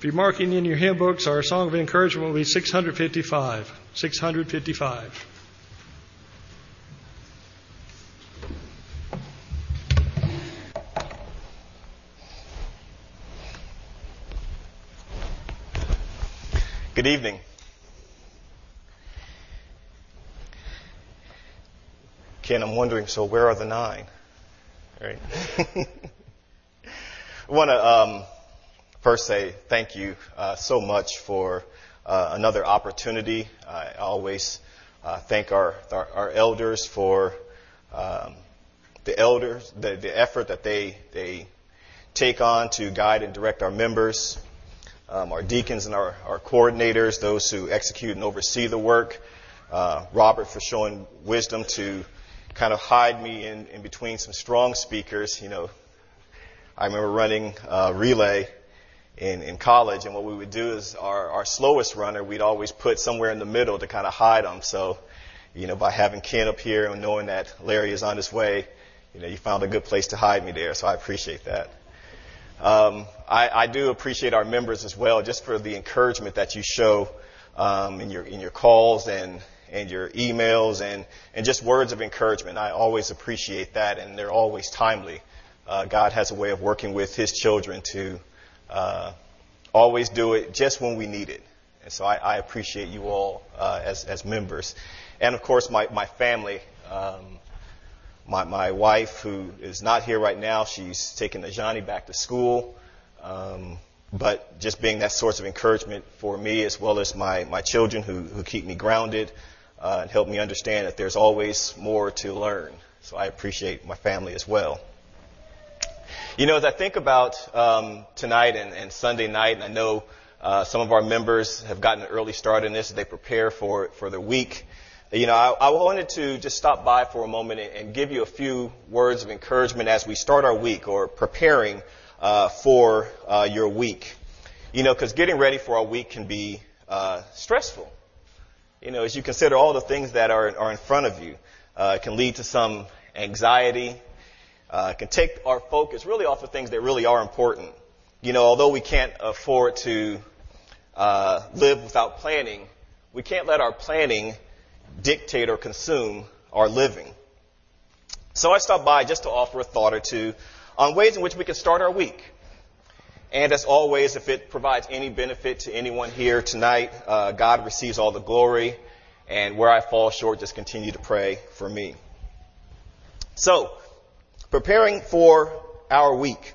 If you're marking in your hymn books, our song of encouragement will be 655. 655. Good evening. Ken, I'm wondering, so where are the 9? Right. I want to first say thank you so much for another opportunity. I always thank our elders for the effort that they take on to guide and direct our members. Our deacons and our coordinators, those who execute and oversee the work. Robert for showing wisdom to kind of hide me in between some strong speakers. You know, I remember running relay in college, and what we would do is our slowest runner, we'd always put somewhere in the middle to kind of hide them. So, you know, by having Ken up here and knowing that Larry is on his way, you know, you found a good place to hide me there. So I appreciate that. I do appreciate our members as well, just for the encouragement that you show in your calls and your emails and just words of encouragement. I always appreciate that, and they're always timely. God has a way of working with His children to always do it just when we need it. And so I appreciate you all as members. And, of course, my family. My wife, who is not here right now, she's taking Ajani back to school. But just being that source of encouragement for me, as well as my children who keep me grounded and help me understand that there's always more to learn. So I appreciate my family as well. You know, as I think about tonight and Sunday night, and I know some of our members have gotten an early start in this as they prepare for the week. You know, I wanted to just stop by for a moment and give you a few words of encouragement as we start our week or preparing for your week. You know, because getting ready for our week can be stressful. You know, as you consider all the things that are in front of you, it can lead to some anxiety. It can take our focus really off of things that really are important. You know, although we can't afford to live without planning, we can't let our planning dictate or consume our living. So I stopped by just to offer a thought or two on ways in which we can start our week. And as always, if it provides any benefit to anyone here tonight, God receives all the glory. And where I fall short, just continue to pray for me. So, preparing for our week,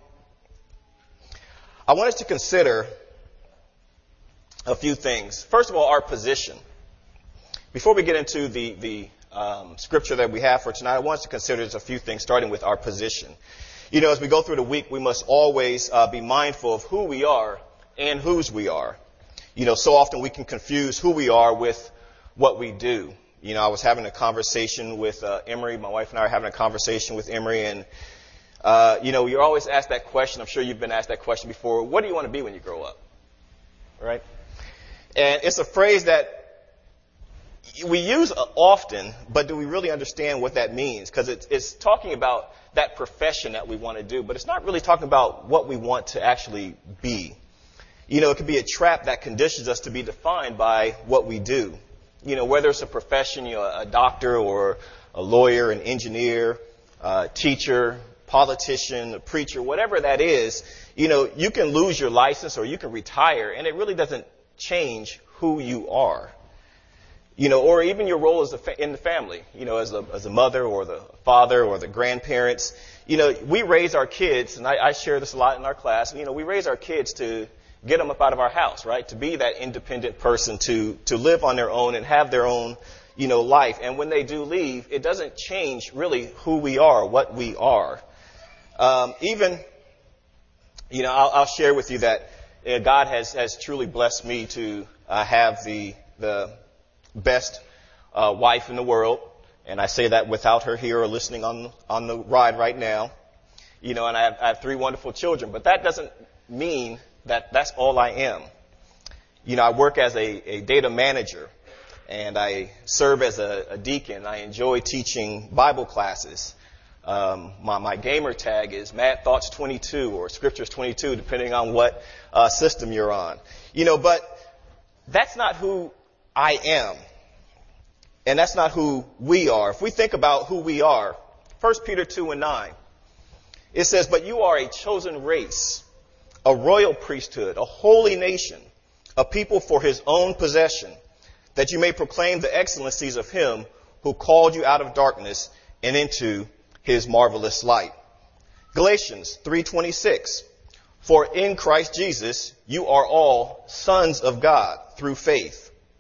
I want us to consider a few things. First of all, our position. Before we get into the scripture that we have for tonight, I want us to consider just a few things, starting with our position. You know, as we go through the week, we must always be mindful of who we are and whose we are. You know, so often we can confuse who we are with what we do. You know, I was having a conversation with Emery. My wife and I are having a conversation with Emery, and you know, you're always asked that question. I'm sure you've been asked that question before. What do you want to be when you grow up? Right? And it's a phrase that we use often, but do we really understand what that means? Because it's talking about that profession that we want to do, but it's not really talking about what we want to actually be. You know, it could be a trap that conditions us to be defined by what we do. You know, whether it's a profession, you know, a doctor or a lawyer, an engineer, a teacher, politician, a preacher, whatever that is, you know, you can lose your license or you can retire, and it really doesn't change who you are. You know, or even your role in the family, you know, as a mother or the father or the grandparents. You know, we raise our kids, and I share this a lot in our class, you know, we raise our kids to get them up out of our house, right? To be that independent person, to live on their own and have their own, you know, life. And when they do leave, it doesn't change really who we are, what we are. Even, you know, I'll share with you that God has truly blessed me to have the best wife in the world, and I say that without her here or listening on the ride right now. You know, and I have 3 wonderful children, but that doesn't mean that that's all I am. You know, I work as a data manager, and I serve as a deacon. I enjoy teaching Bible classes. My gamer tag is Mad Thoughts 22 or Scriptures 22, depending on what system you're on. But that's not who I am. And that's not who we are. If we think about who we are, 1 Peter 2:9, it says, "But you are a chosen race, a royal priesthood, a holy nation, a people for his own possession, that you may proclaim the excellencies of him who called you out of darkness and into his marvelous light." Galatians 3:26, "For in Christ Jesus you are all sons of God through faith."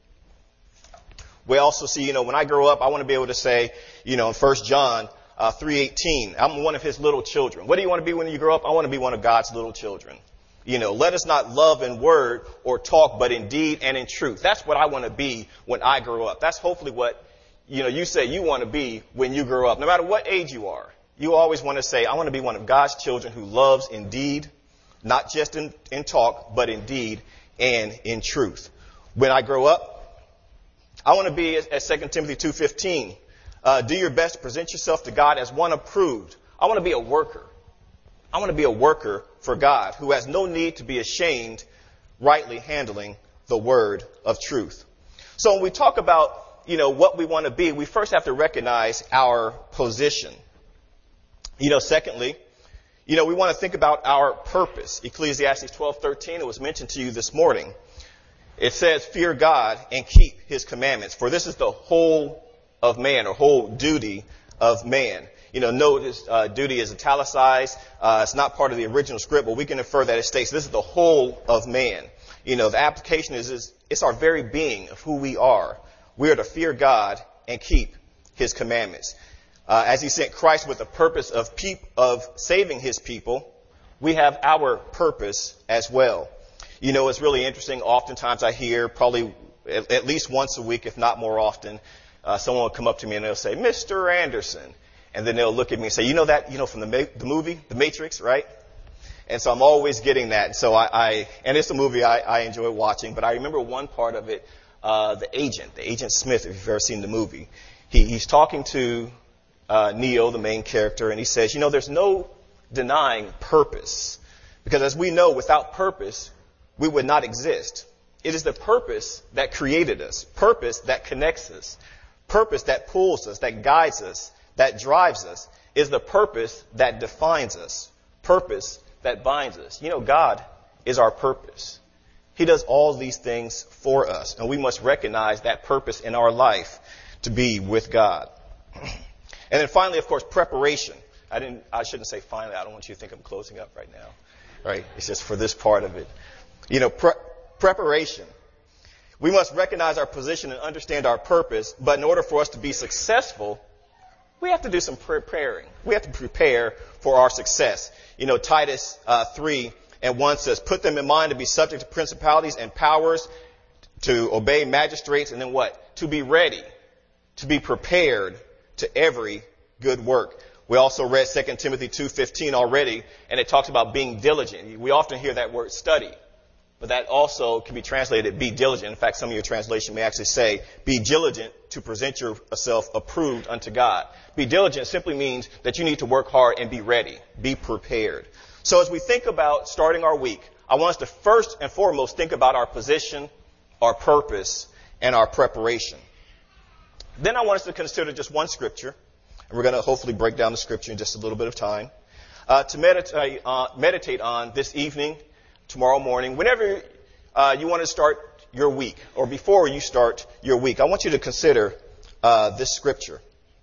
We also see, when I grow up, I want to be able to say, in 1 John 3:18, I'm one of his little children. What do you want to be when you grow up? I want to be one of God's little children. Let us not love in word or talk, but in deed and in truth. That's what I want to be when I grow up. That's hopefully what, you say you want to be when you grow up. No matter what age you are, you always want to say, I want to be one of God's children who loves in deed, not just in talk, but in deed and in truth. When I grow up, I want to be, as 2 Timothy 2:15, do your best to present yourself to God as one approved. I want to be a worker. I want to be a worker for God who has no need to be ashamed, rightly handling the word of truth. So when we talk about, what we want to be, we first have to recognize our position. Secondly, we want to think about our purpose. Ecclesiastes 12:13, it was mentioned to you this morning. It says, "Fear God and keep his commandments, for this is the whole of man," or whole duty of man. Notice duty is italicized. It's not part of the original script, but we can infer that it states this is the whole of man. The application is it's our very being of who we are. We are to fear God and keep his commandments. As he sent Christ with the purpose of saving his people, we have our purpose as well. It's really interesting. Oftentimes I hear, probably at least once a week, if not more often, someone will come up to me and they'll say, "Mr. Anderson." And then they'll look at me and say, from the movie, The Matrix, right? And so I'm always getting that. And it's a movie I enjoy watching, but I remember one part of it, the Agent Smith, if you've ever seen the movie. He's talking to Neo, the main character, and he says, there's no denying purpose. Because as we know, without purpose, we would not exist. It is the purpose that created us, purpose that connects us, purpose that pulls us, that guides us, that drives us, is the purpose that defines us, purpose that binds us. God is our purpose. He does all these things for us, and we must recognize that purpose in our life to be with God. And then finally, of course, preparation. I shouldn't say finally. I don't want you to think I'm closing up right now. Right? It's just for this part of it. Preparation. We must recognize our position and understand our purpose, but in order for us to be successful, we have to do some preparing. We have to prepare for our success. Titus 3:1 says, "Put them in mind to be subject to principalities and powers, to obey magistrates," and then what? To be ready, to be prepared to every good work. We also read 2 Timothy 2:15 already, and it talks about being diligent. We often hear that word study, but that also can be translated be diligent. In fact, some of your translation may actually say, be diligent to present yourself approved unto God. Be diligent simply means that you need to work hard and be ready, be prepared. So as we think about starting our week, I want us to first and foremost think about our position, our purpose, and our preparation. Then I want us to consider just one scripture, and we're going to hopefully break down the scripture in just a little bit of time, to meditate on this evening, tomorrow morning, whenever you want to start your week, or before you start your week. I want you to consider this scripture.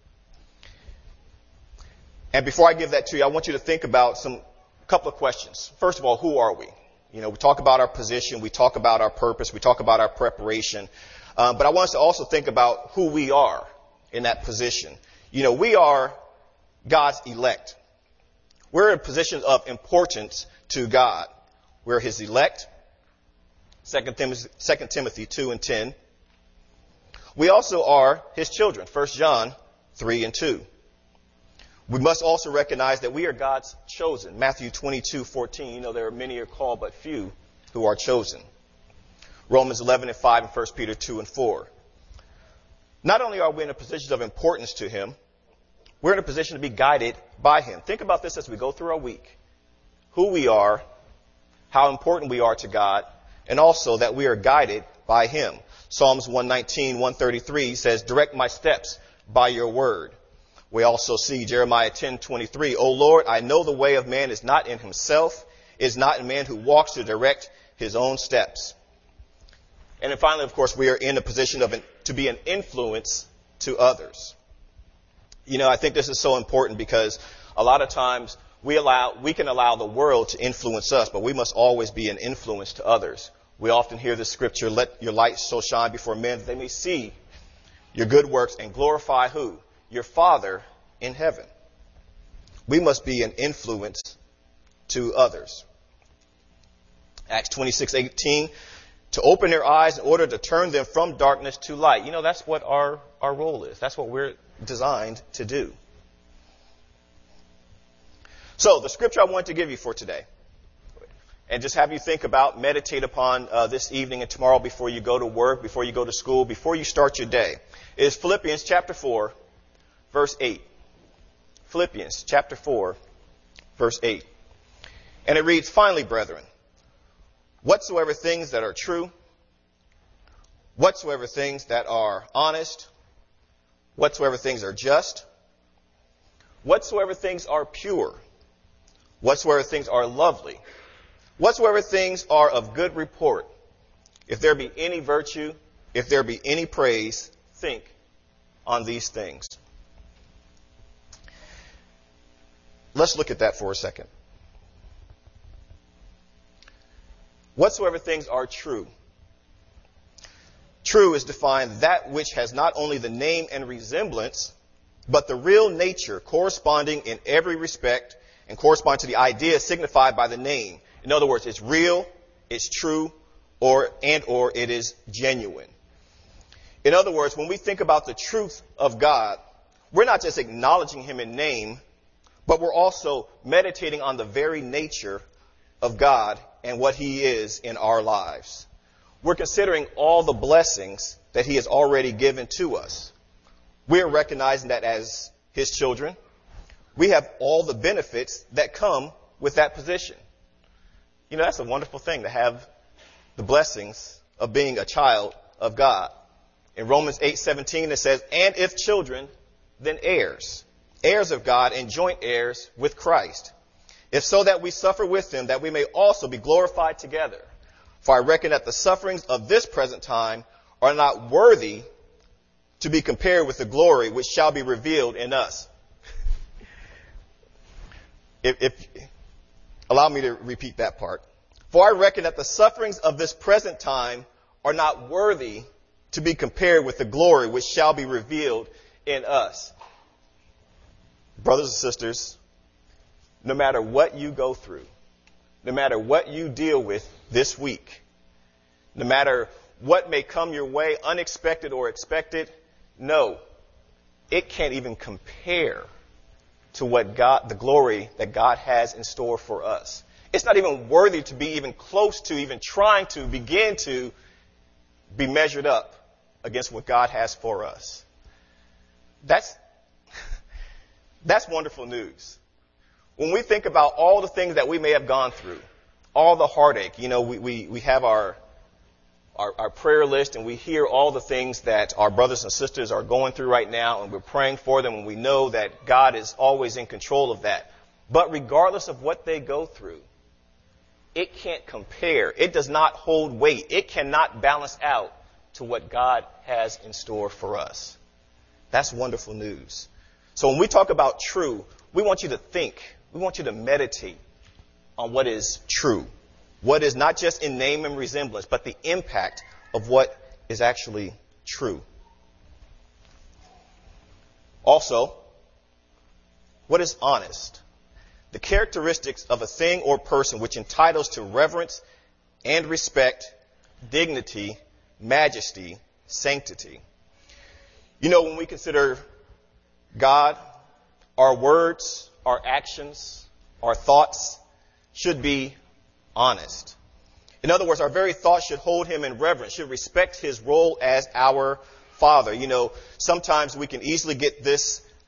And before I give that to you, I want you to think about a couple of questions. First of all, who are we? We talk about our position, we talk about our purpose, we talk about our preparation. But I want us to also think about who we are in that position. We are God's elect. We're in a position of importance to God. We're his elect. 2 Timothy 2:10. We also are his children. 1 John 3:2. We must also recognize that we are God's chosen. Matthew 22:14. There are many are called, but few who are chosen. Romans 11:5 and 1 Peter 2:4. Not only are we in a position of importance to him, we're in a position to be guided by him. Think about this as we go through our week. Who we are, how important we are to God, and also that we are guided by him. Psalms 119, 133 says, direct my steps by your word. We also see Jeremiah 10:23. O Lord, I know the way of man is not in himself, is not in man who walks to direct his own steps. And then finally, of course, we are in a position to be an influence to others. You know, I think this is so important because a lot of times we can allow the world to influence us, but we must always be an influence to others. We often hear the scripture, let your light so shine before men that they may see your good works and glorify who? Your Father in heaven. We must be an influence to others. Acts 26:18, to open their eyes in order to turn them from darkness to light. You know, that's what our role is. That's what we're designed to do. So the scripture I want to give you for today, and just have you think about, meditate upon this evening and tomorrow before you go to work, before you go to school, before you start your day, is Philippians chapter 4, verse 8. Philippians chapter 4, verse 8. And it reads, finally, brethren, whatsoever things that are true, whatsoever things that are honest, whatsoever things are just, whatsoever things are pure, whatsoever things are lovely, whatsoever things are of good report, if there be any virtue, if there be any praise, think on these things. Let's look at that for a second. Whatsoever things are true. True is defined that which has not only the name and resemblance, but the real nature corresponding in every respect and correspond to the idea signified by the name. In other words, it's real, it's true, or it is genuine. In other words, when we think about the truth of God, we're not just acknowledging him in name, but we're also meditating on the very nature of God and what he is in our lives. We're considering all the blessings that he has already given to us. We're recognizing that as his children, we have all the benefits that come with that position. You know, that's a wonderful thing to have the blessings of being a child of God. In Romans 8:17, it says, and if children, then heirs, heirs of God and joint heirs with Christ. If so that we suffer with him, that we may also be glorified together. For I reckon that the sufferings of this present time are not worthy to be compared with the glory which shall be revealed in us. If allow me to repeat that part. For I reckon that the sufferings of this present time are not worthy to be compared with the glory which shall be revealed in us. Brothers and sisters, no matter what you go through, no matter what you deal with this week, no matter what may come your way, unexpected or expected, no, it can't even compare to what the glory that God has in store for us. It's not even worthy to be even close to, even trying to begin to be measured up against what God has for us. That's wonderful news. When we think about all the things that we may have gone through, all the heartache, you know, we have our prayer list and we hear all the things that our brothers and sisters are going through right now, and we're praying for them, and we know that God is always in control of that. But regardless of what they go through, it can't compare. It does not hold weight. It cannot balance out to what God has in store for us. That's wonderful news. So when we talk about true, we want you to think. We want you to meditate on what is true. What is not just in name and resemblance, but the impact of what is actually true. Also, what is honest? The characteristics of a thing or person which entitles to reverence and respect, dignity, majesty, sanctity. You know, when we consider God, our words, our actions, our thoughts should be honest. In other words, our very thoughts should hold him in reverence, should respect his role as our Father. You know, sometimes we can easily get this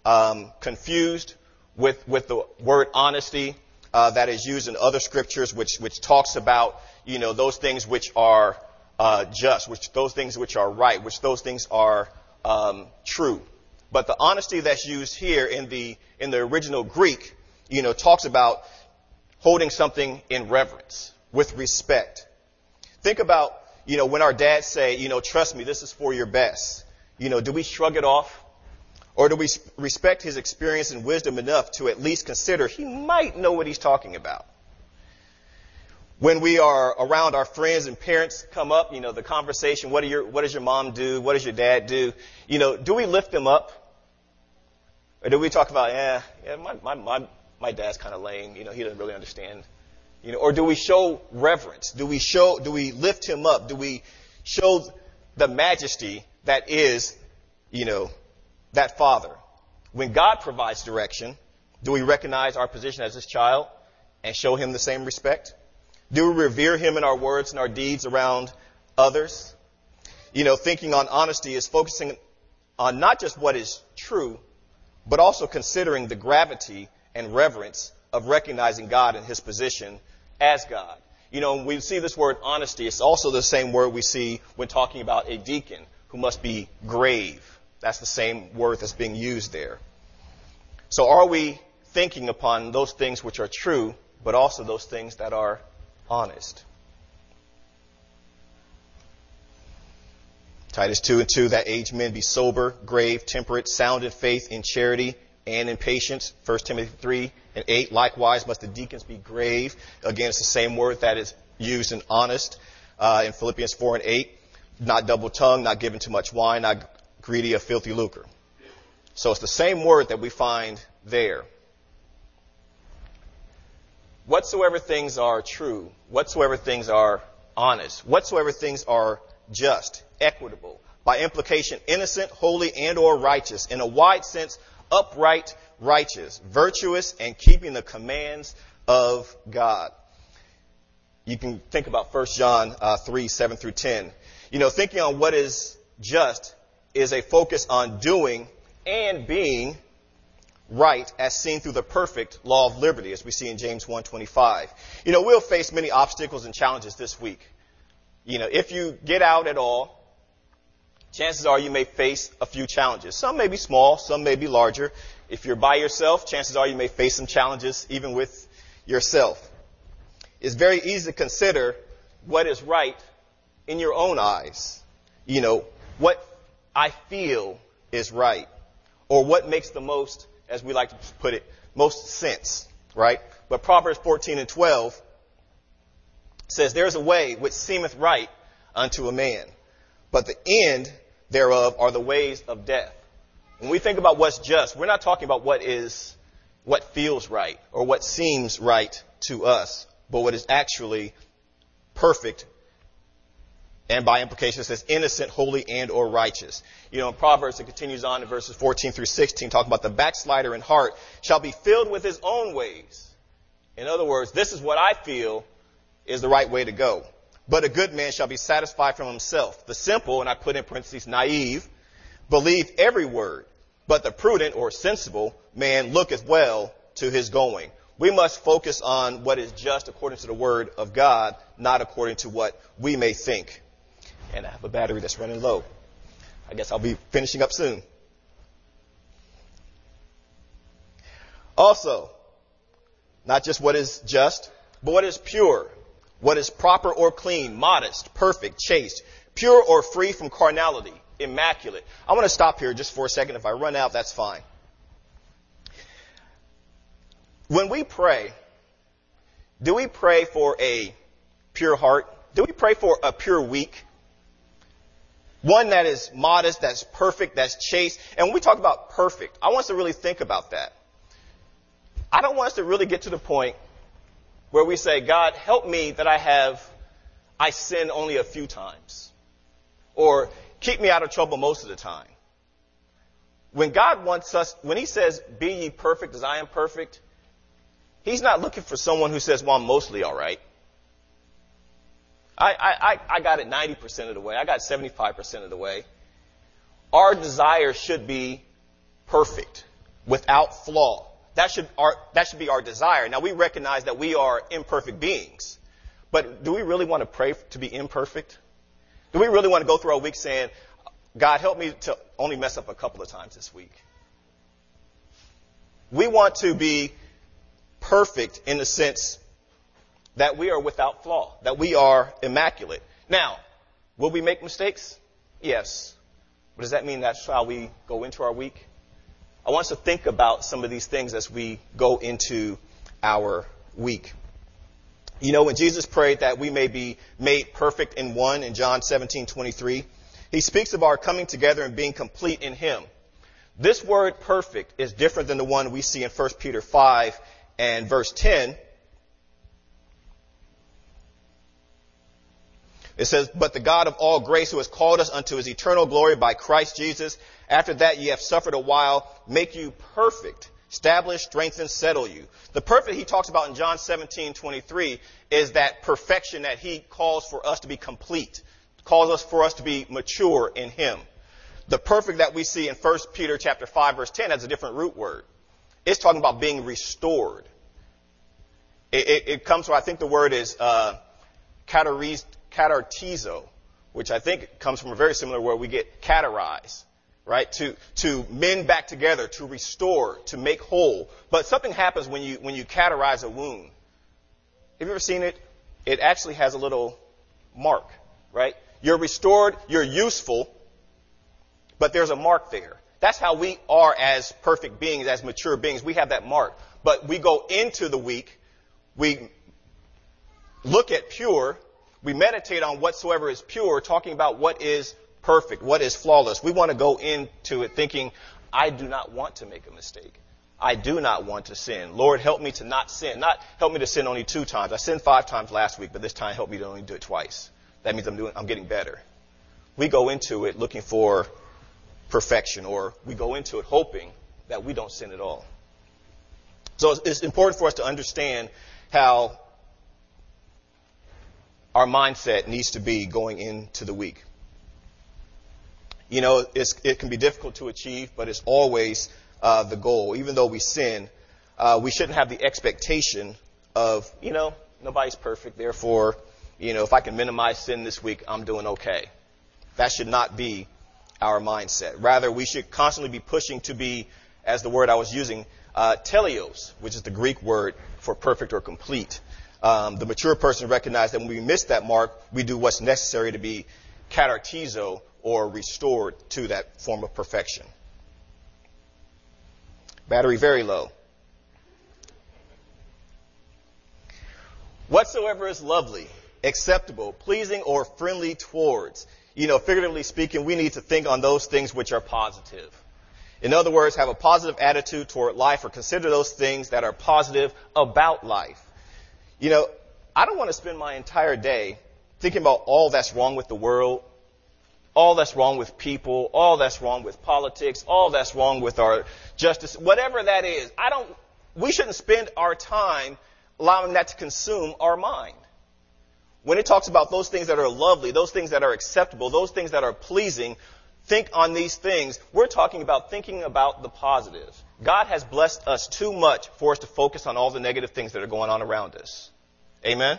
confused with the word honesty that is used in other scriptures, which talks about, those things which are just, which those things which are right, which those things are true. But the honesty that's used here in the original Greek, talks about holding something in reverence, with respect. Think about, when our dads say, trust me, this is for your best. Do we shrug it off? Or do we respect his experience and wisdom enough to at least consider he might know what he's talking about? When we are around our friends and parents come up, the conversation, what does your mom do? What does your dad do? Do we lift them up? Or do we talk about, my dad's kind of lame. He doesn't really understand. Or do we show reverence? Do we lift him up? Do we show the majesty that is, that father? When God provides direction, do we recognize our position as his child and show him the same respect? Do we revere him in our words and our deeds around others? Thinking on honesty is focusing on not just what is true, but also considering the gravity and reverence of recognizing God and his position as God. When we see this word honesty, it's also the same word we see when talking about a deacon who must be grave. That's the same word that's being used there. So are we thinking upon those things which are true, but also those things that are honest? Titus 2:2, that aged men be sober, grave, temperate, sound in faith, in charity, and in patience. 1 Timothy 3:8, likewise must the deacons be grave. Again, it's the same word that is used in honest. In Philippians 4:8, not double-tongued, not given to much wine, not greedy of filthy lucre. So it's the same word that we find there. Whatsoever things are true, whatsoever things are honest, whatsoever things are just, equitable, by implication innocent, holy, and or righteous, in a wide sense, upright, righteous, virtuous, and keeping the commands of God. You can think about 1 John 3:7 through 10. Thinking on what is just is a focus on doing and being right as seen through the perfect law of liberty, as we see in James 1:25. We'll face many obstacles and challenges this week. If you get out at all, chances are you may face a few challenges. Some may be small, some may be larger. If you're by yourself, chances are you may face some challenges even with yourself. It's very easy to consider what is right in your own eyes. What I feel is right, or what makes the most, as we like to put it, most sense, right? But Proverbs 14:12 says, there is a way which seemeth right unto a man, but the end thereof are the ways of death. When we think about what's just, we're not talking about what feels right or what seems right to us, but what is actually perfect. And by implication, it says innocent, holy, and or righteous. In Proverbs, it continues on in verses 14 through 16, talking about the backslider in heart shall be filled with his own ways. In other words, this is what I feel is the right way to go. But a good man shall be satisfied from himself. The simple, and I put in parentheses, naive, believe every word. But the prudent or sensible man looketh well to his going. We must focus on what is just according to the word of God, not according to what we may think. And I have a battery that's running low. I guess I'll be finishing up soon. Also, not just what is just, but what is pure, what is proper or clean, modest, perfect, chaste, pure or free from carnality, immaculate. I want to stop here just for a second. If I run out, that's fine. When we pray, do we pray for a pure heart? Do we pray for a pure week? One that is modest, that's perfect, that's chaste. And when we talk about perfect, I want us to really think about that. I don't want us to really get to the point where we say, God, help me that I sin only a few times. Or keep me out of trouble most of the time. When God wants us, when he says, be ye perfect as I am perfect, he's not looking for someone who says, well, I'm mostly all right. I got it 90% of the way. I got 75% of the way. Our desire should be perfect. without flaw. That should be our desire. Now, we recognize that we are imperfect beings. But do we really want to pray to be imperfect? Do we really want to go through our week saying, God, help me to only mess up a couple of times this week? We want to be perfect in the sense that we are without flaw, that we are immaculate. Now, will we make mistakes? Yes. But does that mean that's how we go into our week? I want us to think about some of these things as we go into our week. You know, when Jesus prayed that we may be made perfect in one in John 17:23, he speaks of our coming together and being complete in him. This word perfect is different than the one we see in 1 Peter 5 and verse 10. It says, but the God of all grace, who has called us unto his eternal glory by Christ Jesus, after that ye have suffered a while, make you perfect, establish, strengthen, settle you. The perfect he talks about in John 17:23 is that perfection that he calls for us to be complete, calls us for us to be mature in him. The perfect that we see in 1 Peter chapter 5 verse 10 has a different root word. It's talking about being restored. It comes from, I think the word is katartizo, which I think comes from a very similar word we get caterize, right? To mend back together, to restore, to make whole. But something happens when you caterize a wound. Have you ever seen it? It actually has a little mark, right? You're restored, you're useful, but there's a mark there. That's how we are as perfect beings, as mature beings. We have that mark. But we go into the week, we look at pure, we meditate on whatsoever is pure, talking about what is perfect, what is flawless. We want to go into it thinking, I do not want to make a mistake. I do not want to sin. Lord, help me to not sin. Not help me to sin only 2 times. I sinned 5 times last week, but this time help me to only do it twice. That means I'm getting better. We go into it looking for perfection, or we go into it hoping that we don't sin at all. So it's important for us to understand how our mindset needs to be going into the week. You know, it can be difficult to achieve, but it's always the goal. Even though we sin, we shouldn't have the expectation of, nobody's perfect. Therefore, if I can minimize sin this week, I'm doing okay. That should not be our mindset. Rather, we should constantly be pushing to be, as the word I was using, teleos, which is the Greek word for perfect or complete. The mature person recognizes that when we miss that mark, we do what's necessary to be katartizo, or restored to that form of perfection. Battery very low. Whatsoever is lovely, acceptable, pleasing, or friendly towards. Figuratively speaking, we need to think on those things which are positive. In other words, have a positive attitude toward life, or consider those things that are positive about life. I don't want to spend my entire day thinking about all that's wrong with the world, all that's wrong with people, all that's wrong with politics, all that's wrong with our justice, whatever that is. We shouldn't spend our time allowing that to consume our mind. When it talks about those things that are lovely, those things that are acceptable, those things that are pleasing, think on these things. We're talking about thinking about the positive. God has blessed us too much for us to focus on all the negative things that are going on around us. Amen?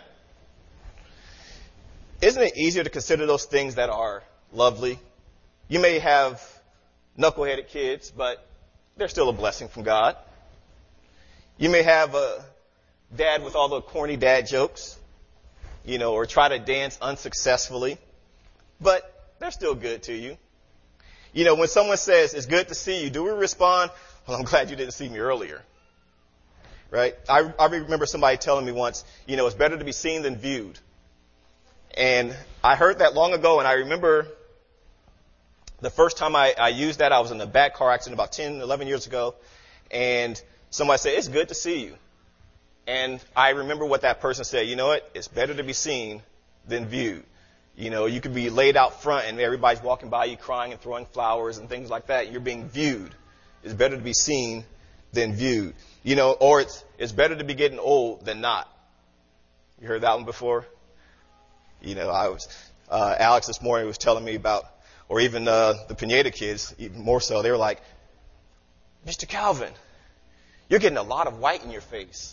Isn't it easier to consider those things that are lovely? You may have knuckleheaded kids, but they're still a blessing from God. You may have a dad with all the corny dad jokes, or try to dance unsuccessfully, but they're still good to you. When someone says, it's good to see you, do we respond, well, I'm glad you didn't see me earlier? Right? I remember somebody telling me once, it's better to be seen than viewed. And I heard that long ago, and I remember the first time I used that, I was in a bad car accident about 10, 11 years ago, and somebody said, it's good to see you. And I remember what that person said, it's better to be seen than viewed. You could be laid out front and everybody's walking by you crying and throwing flowers and things like that. You're being viewed. It's better to be seen than viewed. Or it's better to be getting old than not. You heard that one before? Alex this morning was telling me about, or even the Pineda kids, even more so, they were like, Mr. Calvin, you're getting a lot of white in your face.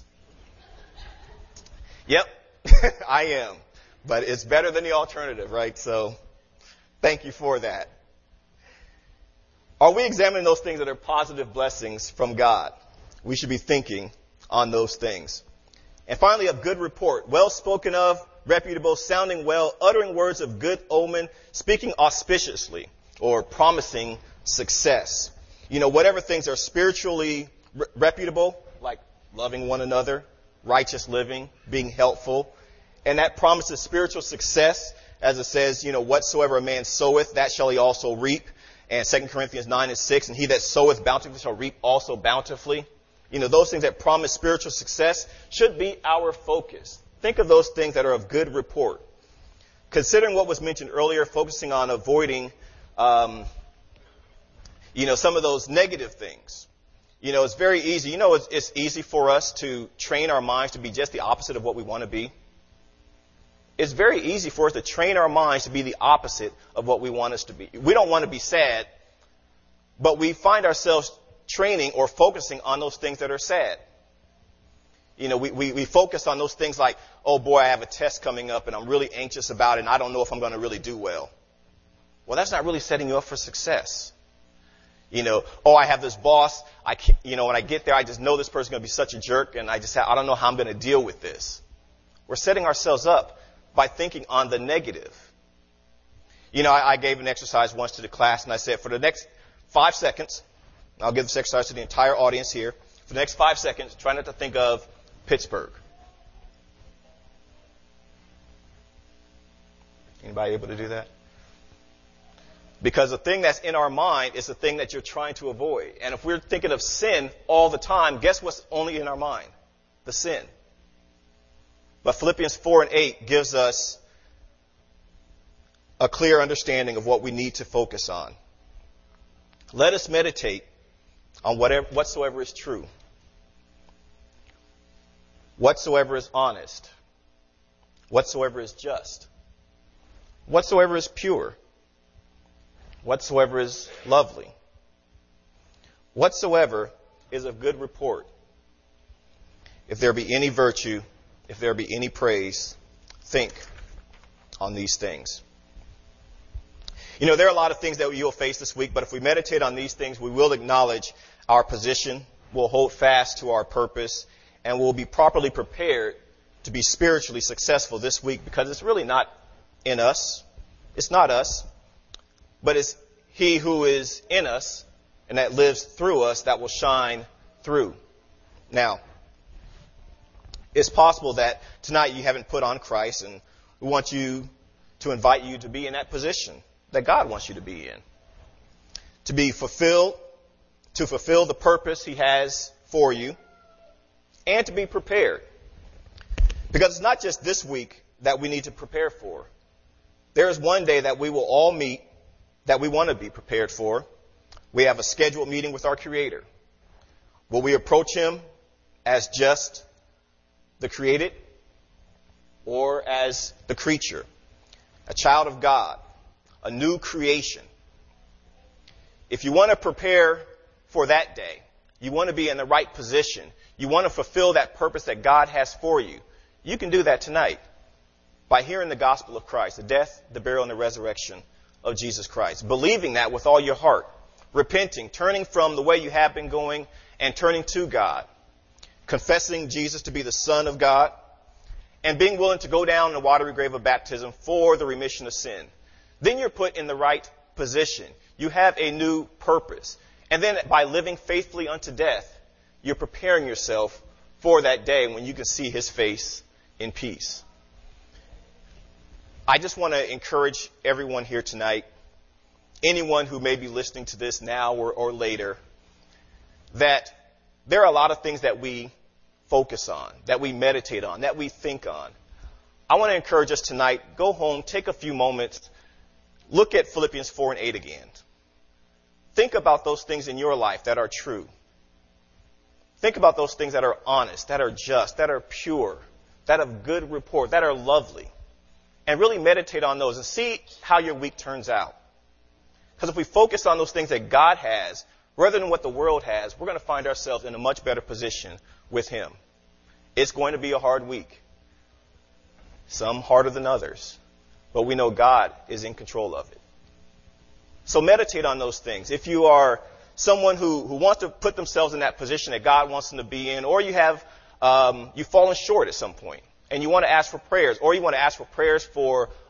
Yep, I am. But it's better than the alternative, right? So thank you for that. Are we examining those things that are positive blessings from God? We should be thinking on those things. And finally, of good report, well spoken of, reputable, sounding well, uttering words of good omen, speaking auspiciously, or promising success. You know, whatever things are spiritually reputable, like loving one another, righteous living, being helpful, and that promises spiritual success, as it says, you know, whatsoever a man soweth, that shall he also reap. And 2 Corinthians 9:6, and he that soweth bountifully shall reap also bountifully. You know, those things that promise spiritual success should be our focus. Think of those things that are of good report. Considering what was mentioned earlier, focusing on avoiding, some of those negative things. You know, it's very easy. You know, it's easy for us to train our minds to be just the opposite of what we want to be. It's very easy for us to train our minds to be the opposite of what we want us to be. We don't want to be sad, but we find ourselves training or focusing on those things that are sad. You know, we focus on those things like, oh boy, I have a test coming up and I'm really anxious about it and I don't know if I'm going to really do well. Well, that's not really setting you up for success. You know, oh, I have this boss. When I get there, I just know this person's going to be such a jerk and I don't know how I'm going to deal with this. We're setting ourselves up by thinking on the negative. You know, I gave an exercise once to the class and I said, for the next 5 seconds, I'll give this exercise to the entire audience here. For the next 5 seconds, try not to think of Pittsburgh. Anybody able to do that? Because the thing that's in our mind is the thing that you're trying to avoid. And if we're thinking of sin all the time, guess what's only in our mind? The sin. But Philippians 4:8 gives us a clear understanding of what we need to focus on. Let us meditate on whatsoever is true, whatsoever is honest, whatsoever is just, whatsoever is pure, whatsoever is lovely, whatsoever is of good report. If there be any virtue, if there be any praise, think on these things. You know, there are a lot of things that you'll face this week, but if we meditate on these things, we will acknowledge our position, we'll hold fast to our purpose, and we'll be properly prepared to be spiritually successful this week, because it's really not in us. It's not us, but it's He who is in us and that lives through us that will shine through. Now, it's possible that tonight you haven't put on Christ, and we want to invite you to be in that position that God wants you to be in. To fulfill the purpose He has for you, and to be prepared. Because it's not just this week that we need to prepare for. There is one day that we will all meet that we want to be prepared for. We have a scheduled meeting with our Creator. Will we approach Him as just the created or as the creature, a child of God, a new creation? If you want to prepare for that day, you want to be in the right position, you want to fulfill that purpose that God has for you, you can do that tonight by hearing the gospel of Christ, the death, the burial, and the resurrection of Jesus Christ. Believing that with all your heart, repenting, turning from the way you have been going and turning to God, confessing Jesus to be the Son of God, and being willing to go down in the watery grave of baptism for the remission of sin. Then you're put in the right position. You have a new purpose. And then by living faithfully unto death, you're preparing yourself for that day when you can see His face in peace. I just want to encourage everyone here tonight, anyone who may be listening to this now or later, that there are a lot of things that we focus on, that we meditate on, that we think on. I want to encourage us tonight, go home, take a few moments, look at Philippians 4:8 again. Think about those things in your life that are true. Think about those things that are honest, that are just, that are pure, that have good report, that are lovely. And really meditate on those and see how your week turns out. Because if we focus on those things that God has rather than what the world has, we're going to find ourselves in a much better position with Him. It's going to be a hard week. Some harder than others. But we know God is in control of it. So meditate on those things. If you are someone who wants to put themselves in that position that God wants them to be in, or you have you've fallen short at some point, and you want to ask for prayers, or you want to ask for prayers for